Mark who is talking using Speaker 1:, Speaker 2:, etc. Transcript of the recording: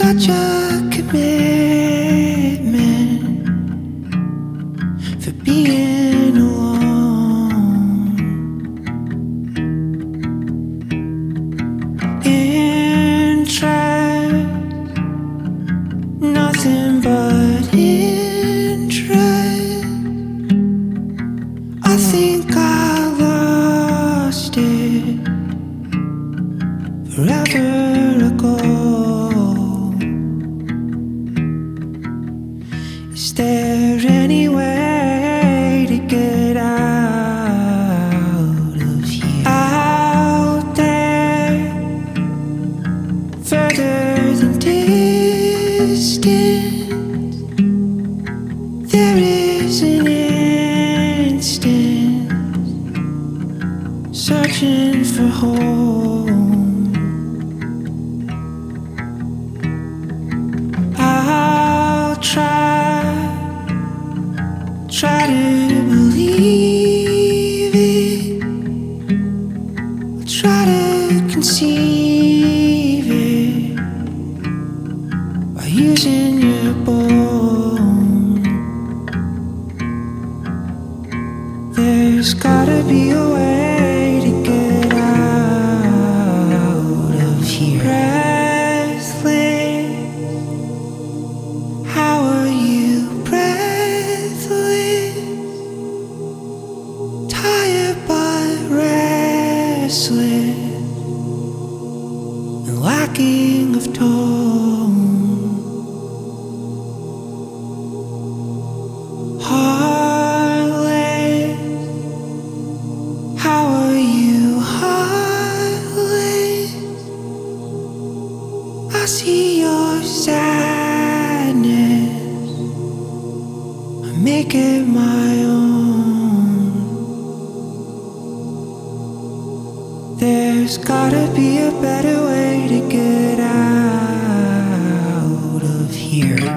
Speaker 1: such a commitment for being alone. Interest, nothing but interest. I think I lost it forever ago. Is there any way to get out of here? Out there, further than distance, there is an instant searching for home. I'll try to believe it. I'll try to conceive it by using your bone. There's gotta be a way to get out of here. Breathless, how are you breathless? Tired but restless and lacking of tone. Heartless, how are you heartless? I see your sadness, I make it my own. There's gotta be a better way to get out of here.